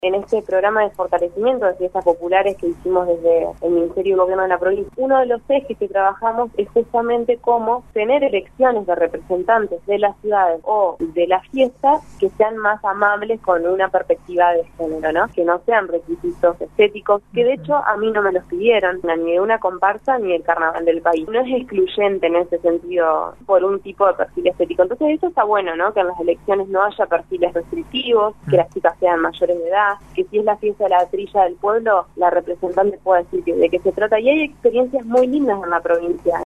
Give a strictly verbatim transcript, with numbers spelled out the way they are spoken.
En este programa de fortalecimiento de fiestas populares que hicimos desde el Ministerio y Gobierno de la provincia, uno de los ejes que trabajamos es justamente cómo tener elecciones de representantes de las ciudades o de las fiestas que sean más amables con una perspectiva de género, ¿no? Que no sean requisitos estéticos, que de hecho a mí no me los pidieron, ni de una comparsa ni del carnaval del país. No es excluyente en ese sentido por un tipo de perfil estético. Entonces eso está bueno, ¿no? Que en las elecciones no haya perfiles restrictivos, que las chicas sean mayores de edad, que si es la fiesta de la trilla del pueblo, la representante pueda decir que, de qué se trata. Y hay experiencias muy lindas en la provincia.